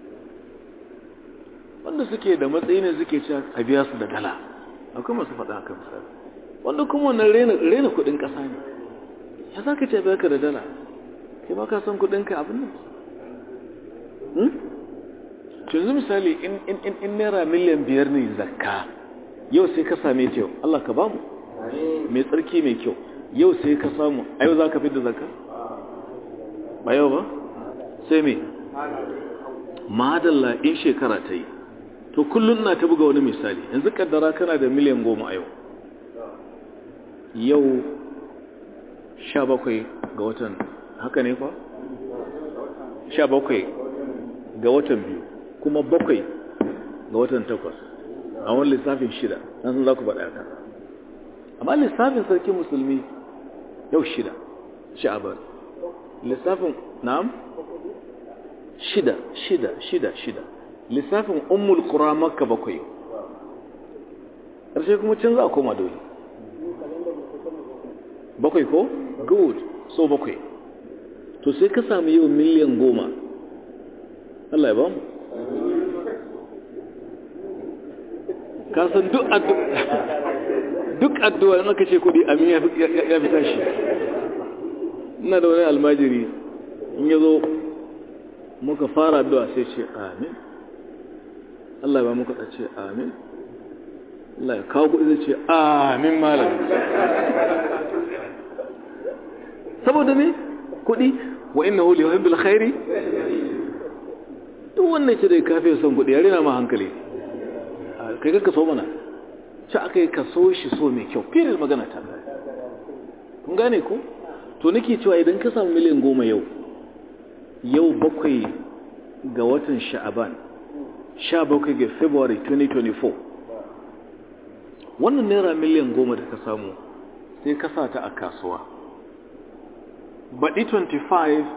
wanda suke da matsayi ne suke ci a biya su da dala akwai masu faɗa haka misali wanda kuma wannan rena kuɗin ƙasa ne ya za ka ce biya ka da dala kai ma ka san kuɗinka abin nan yanzu misali in naira miliyan biyar ne zakka yau sai ka same ta yau Allah ka bamu mai tsarki mai kyau. Yau sai ka samu a yau za ka fidda zakka? Ba yau ba? Sai me? Madalla in shekara ta yi. To kullum na ta buga wani misali, yanzu kaddara kana da miliyan goma a yau. Yau sha bakwai ga watan, haka ne kwa? Sha bakwai ga watan biyu, kuma bakwai ga watan takwas, a wani lissafin shida, nan sun za ku faɗa ka. Amma lissafin sarki musulmi yau shida, sha'abar. Lissafin, na'am? Shida, shida, shida, shida. Lissafin ummul qura makka bakwai. Ƙarshe kuma can za a koma dole. Bakwai ko? Good. So bakwai. To sai ka sami yau miliyan goma. Allah ya ba mu. Ka san duk addu'a duk addu'a in aka ce kudi amin ya fi tashi. Ina da wani almajiri in ya zo muka fara addu'a sai ce amin. Allah ya ba muka ce amin. Allah ya kawo kudi zai ce amin malam. Saboda me? Kudi wa innahu li yuhibbil khairi. Duk wannan ce da kafe son kudi ya rena ma hankali. Kai ka so mana. Ci akai ka so shi so mai kyau. Firin magana ta. Kun gane ko? To nake cewa idan ka samu miliyan goma yau, yau bakwai ga watan Sha'aban, sha bakwai ga February twenty twenty-four. Wannan naira miliyan goma da ka samu sai ka sa ta a kasuwa. Baɗi twenty-five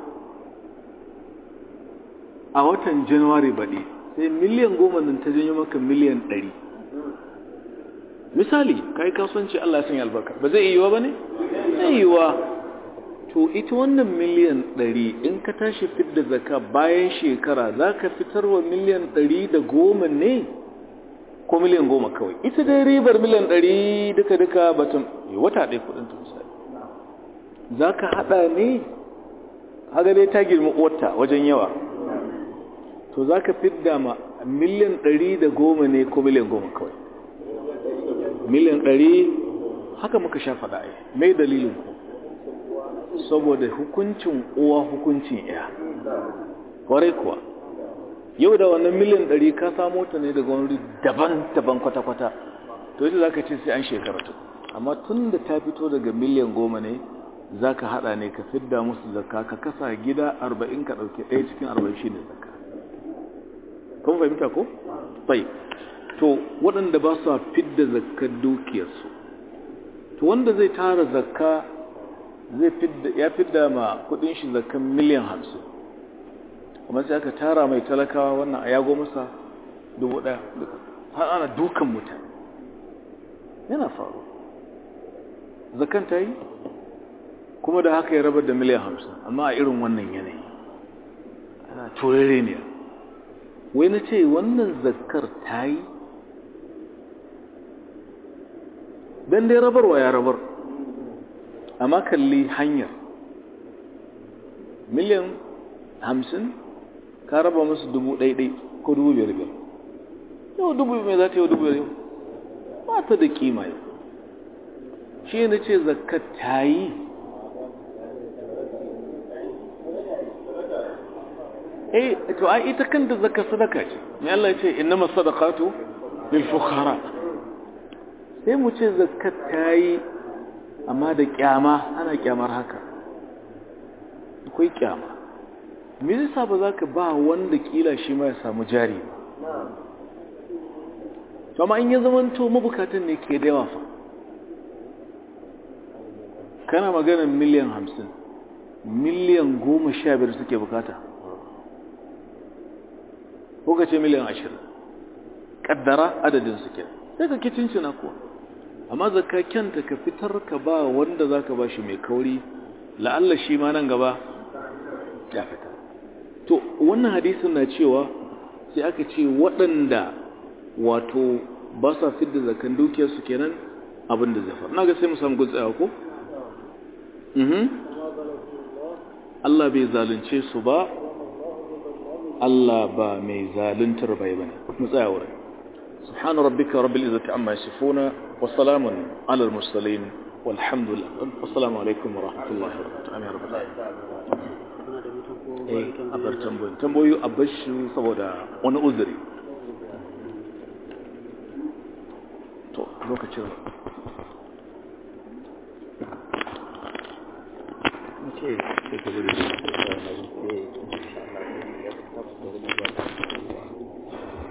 a watan January baɗi sai miliyan goma nan ta janyo maka miliyan ɗari. Misali, kai kasuwanci Allah ya sanya albarka. Ba zai yiwa ba ne? Zai yiwa. To ita wannan miliyan ɗari in ka tashi fidda zakka bayan shekara za ka fitar wa miliyan ɗari da goma ne ko miliyan goma kawai. Ita dai ribar miliyan ɗari duka-duka batun wata ɗaya kudin ta misali. Za ka haɗa ne, haga dai ta girma wata wajen yawa. To za ka fidda ma miliyan ɗari da goma ne ko miliyan goma kawai. Miliyan ɗari haka muka sha faɗa ai. Mai dalilin ku? Saboda hukuncin uwa hukuncin iya. Kwarai kuwa. Yau da wannan miliyan ɗari ka samo ta ne daga wani daban-daban kwata-kwata. To yadda za ka ce sai an shekara ta. Amma tun da ta fito daga miliyan goma ne, za ka haɗa ne ka fidda musu zakka ka kasa gida arba'in ka ɗauke ɗaya cikin arba'in shi ne zakka. Kun fahimta ko? Bai. To waɗanda ba su fidda zakkar dukiyarsu. To wanda zai tara zakka zai fidda ya fidda ma kuɗin shi zakkan miliyan hamsin. Kuma sai aka tara mai talakawa wannan a yago masa dubu ɗaya. Har ana dukan mutane. Yana faru. Zakkan ta yi? Kuma da haka ya rabar da miliyan hamsin. Amma a irin wannan yanayi. Ana turere ne. Wai na ce wannan zakkar ta yi? Dan dai rabarwa ya rabar. Amma kalli hanyar. Miliyan hamsin ka raba musu dubu ɗaiɗai ko dubu biyar biyar. Yau dubu mai za ta yi dubu biyar yau? Ba ta da kima yau. Shi ne ce zakat ta yi. Eh, to ai ita kanta zakar sadaka ce. Mai Allah ya ce innama sadaqatu lil fuqara. Sai mu ce zakat ta yi amma da kyama, ana kyamar haka. Akwai kyama. Me yasa ba za ka ba wanda kila shi ma ya samu jari ba? To amma in ya zamanto mabukatan ne ke da yawa fa. Kana maganar miliyan hamsin, miliyan goma sha biyar suke bukata. Ko ka ce miliyan ashirin. Kaddara adadin suke. Sai ka kicincina kuwa. Amma zakka kyanta ka fitar ka ba wanda za ka ba shi mai kauri, la'alla shi ma nan gaba ya fita. To wannan hadisin na cewa sai aka ce waɗanda wato ba sa fidda zakan dukiyarsu kenan abin da zai faru. Na ga sai mu samu gutsawa ko? Mhm. Allah bai zalunce su ba, Allah ba mai zaluntar bai bane. Mu tsaya wurin. subhana rabbika rabbil izzati amma yasifuna wa salamun ala al mursalin walhamdulillah assalamu alaikum wa rahmatullahi wa barakatuh amin rabbal alamin eh abar tambayoyi tambayoyi abashi saboda wani uzuri to lokacin ce sai ka gudu